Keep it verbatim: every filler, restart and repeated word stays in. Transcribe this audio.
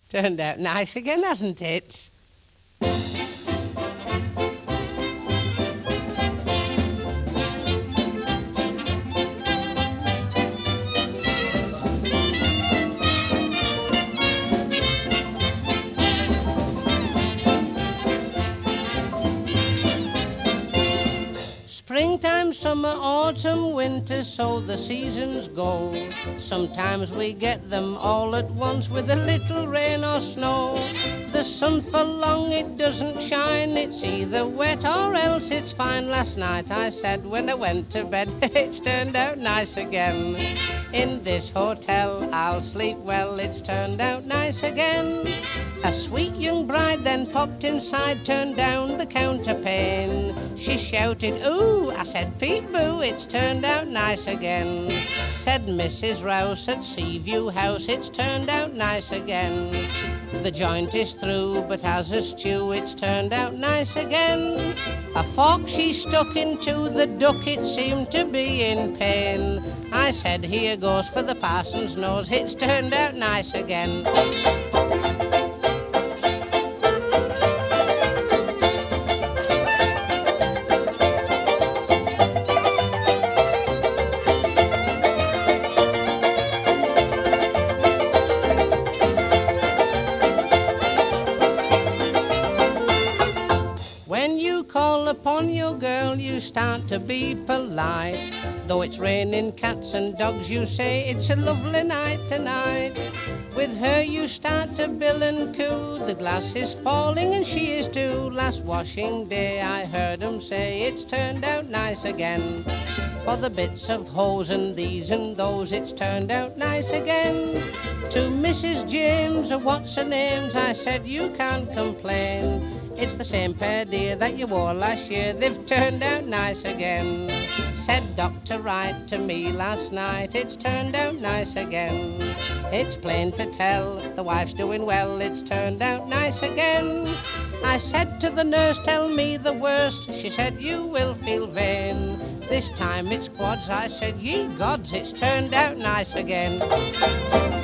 Turned out nice again, hasn't it? Springtime, summer, autumn, winter, so the seasons go. Sometimes we get them all at once with a little rain or snow. The sun for long it doesn't shine, it's either wet or else it's fine. Last night I said when I went to bed, it's turned out nice again. In this hotel I'll sleep well, it's turned out nice again. A sweet young bride then popped inside, turned down the counterpane. She shouted, ooh, I said, peep-boo, it's turned out nice again. Said Missus Rouse at Seaview House, it's turned out nice again. The joint is through, but as a stew, it's turned out nice again. A fork she stuck into the duck, it seemed to be in pain. I said, here goes for the parson's nose, it's turned out nice again. When you call upon your girl, you start to be polite. Though it's raining cats and dogs, you say it's a lovely night tonight. With her you start to bill and coo, the glass is falling and she is too. Last washing day I heard 'em say it's turned out nice again. For the bits of hose and these and those, it's turned out nice again. To Missus James, or what's her name's, I said you can't complain. It's the same pair, dear, that you wore last year, they've turned out nice again. Said Doctor Wright to me last night, it's turned out nice again. It's plain to tell, the wife's doing well, it's turned out nice again. I said to the nurse, tell me the worst, she said you will feel vain. This time it's quads, I said, ye gods, it's turned out nice again.